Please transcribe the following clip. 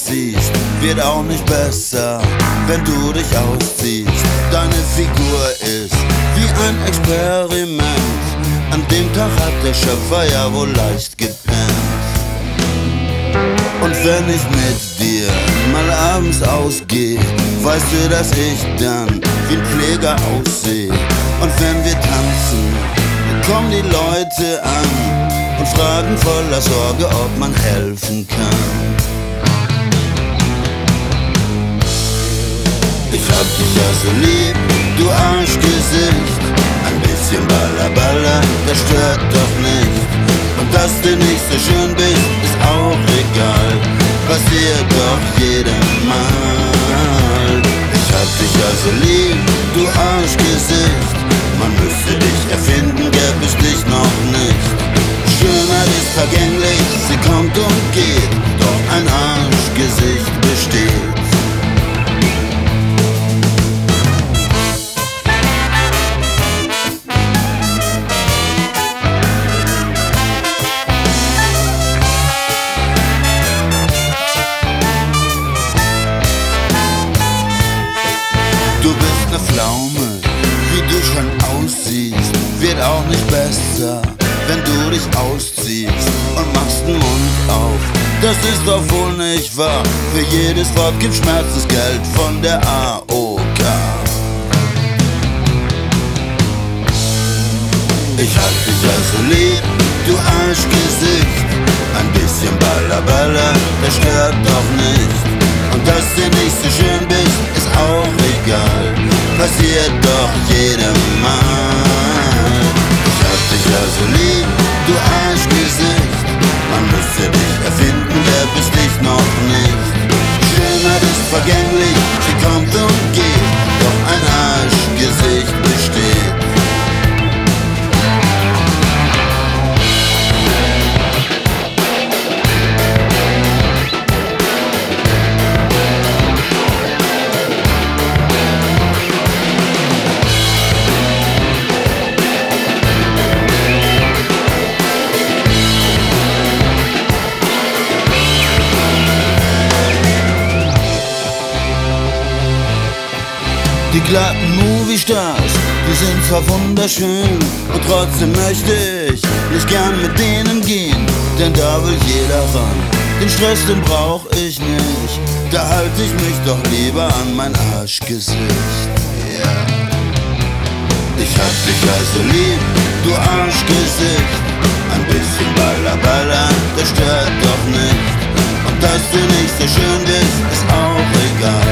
aussiehst, wird auch nicht besser, wenn du dich ausziehst. Deine Figur ist wie ein Experiment, an dem Tag hat der Schöpfer ja wohl leicht gepennt. Und wenn ich mit dir mal abends ausgehe, weißt du, dass ich dann wie ein Pfleger aussehe. Und wenn wir tanzen, kommen die Leute an und fragen voller Sorge, ob man helfen kann. Ich hab dich ja so lieb, du Arschgesicht. Ein bisschen Balla, das stört doch nicht. Und dass du nicht so schön bist, ist auch egal. Passiert doch jedem Mal. Ich hab dich ja so lieb, du Arschgesicht. Man müsste dich erfinden, gäbe es dich noch nicht. Schönheit ist vergänglich, sie kommt und geht, doch ein Arschgesicht besteht. Du bist ne Pflaume, wie du schon aussiehst, wird auch nicht besser, wenn du dich ausziehst und machst den Mund auf. Das ist doch wohl nicht wahr, für jedes Wort gibt Schmerzensgeld von der AOK. Ich hab dich ja so lieb, du Arschgesicht. Ein bisschen Balla, das stört doch nicht. Und dass du nicht so schön bist, ist auch egal. Passiert doch jedem Mal. Ich hab dich ja so lieb, du Arschgesicht. Man müsste dich erfinden, gäbe es dich noch nicht. Schönheit ist vergänglich, sie kommt und geht, doch ein Arschgesicht besteht. Die glatten Movie-Stars, die sind zwar wunderschön, und trotzdem möchte ich nicht gern mit denen gehen, denn da will jeder ran. Den Stress, den brauch ich nicht, da halt ich mich doch lieber an mein Arschgesicht. Yeah. Ich hab dich also lieb, du Arschgesicht. Ein bisschen Balla, das stört doch nicht. Und dass du nicht so schön bist, ist auch egal.